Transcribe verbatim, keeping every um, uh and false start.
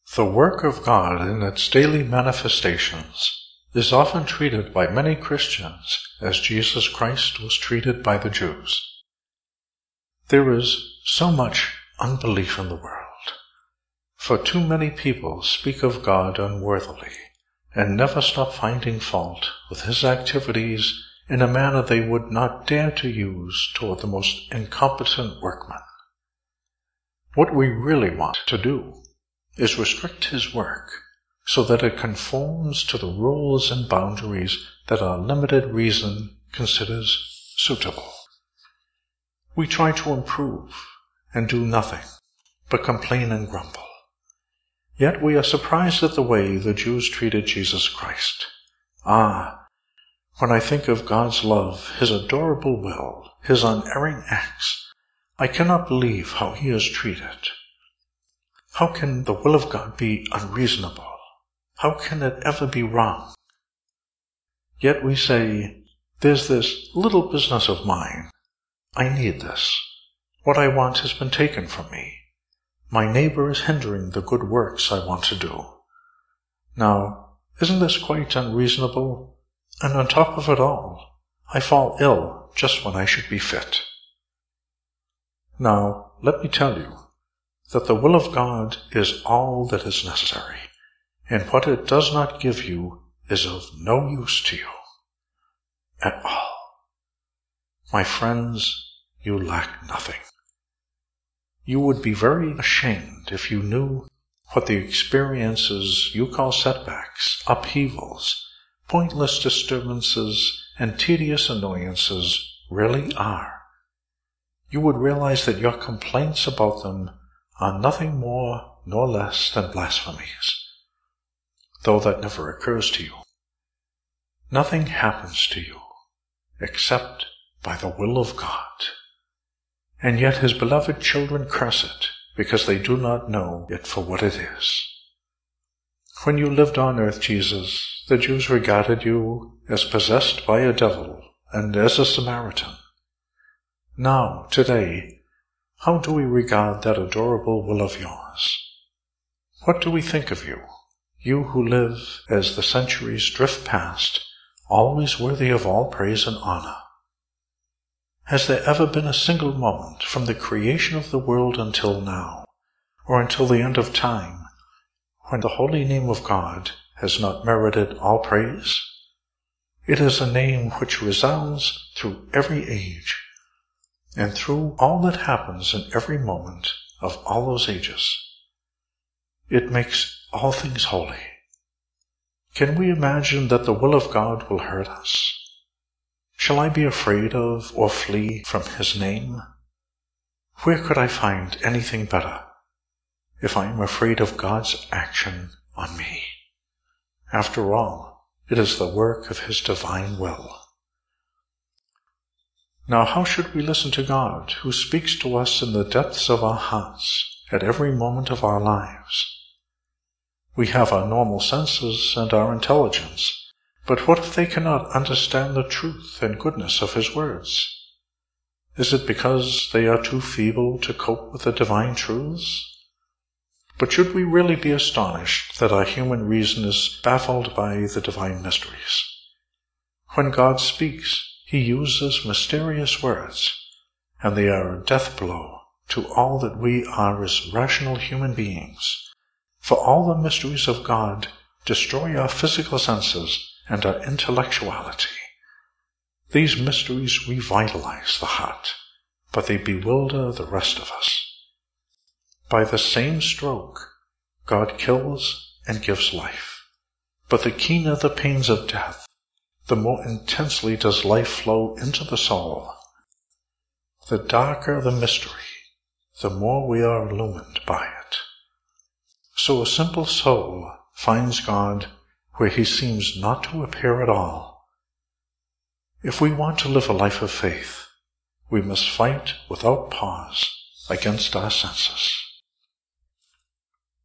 The work of God in its daily manifestations is often treated by many Christians as Jesus Christ was treated by the Jews. There is so much unbelief in the world, for too many people speak of God unworthily and never stop finding fault with His activities in a manner they would not dare to use toward the most incompetent workman. What we really want to do is restrict His work so that it conforms to the rules and boundaries that our limited reason considers suitable. We try to improve and do nothing but complain and grumble. Yet we are surprised at the way the Jews treated Jesus Christ. Ah, when I think of God's love, His adorable will, His unerring acts, I cannot believe how He is treated. How can the will of God be unreasonable? How can it ever be wrong? Yet we say, there's this little business of mine. I need this. What I want has been taken from me. My neighbor is hindering the good works I want to do. Now, isn't this quite unreasonable? And on top of it all, I fall ill just when I should be fit. Now, let me tell you that the will of God is all that is necessary, and what it does not give you is of no use to you at all. My friends, you lack nothing. You would be very ashamed if you knew what the experiences you call setbacks, upheavals, pointless disturbances, and tedious annoyances really are. You would realize that your complaints about them are nothing more nor less than blasphemies, though that never occurs to you. Nothing happens to you except by the will of God, and yet His beloved children curse it because they do not know it for what it is. When you lived on earth, Jesus, the Jews regarded you as possessed by a devil and as a Samaritan. Now, today, how do we regard that adorable will of yours? What do we think of you, you who live as the centuries drift past, always worthy of all praise and honor? Has there ever been a single moment from the creation of the world until now, or until the end of time, when the holy name of God has not merited all praise? It is a name which resounds through every age, and through all that happens in every moment of all those ages. It makes all things holy. Can we imagine that the will of God will hurt us? Shall I be afraid of or flee from His name? Where could I find anything better if I am afraid of God's action on me? After all, it is the work of His divine will. Now, how should we listen to God, who speaks to us in the depths of our hearts at every moment of our lives? We have our normal senses and our intelligence, but what if they cannot understand the truth and goodness of His words? Is it because they are too feeble to cope with the divine truths? But should we really be astonished that our human reason is baffled by the divine mysteries? When God speaks, He uses mysterious words, and they are a death blow to all that we are as rational human beings. For all the mysteries of God destroy our physical senses and our intellectuality. These mysteries revitalize the heart, but they bewilder the rest of us. By the same stroke, God kills and gives life, but the keener the pains of death, the more intensely does life flow into the soul. The darker the mystery, the more we are illumined by it. So a simple soul finds God where He seems not to appear at all. If we want to live a life of faith, we must fight without pause against our senses.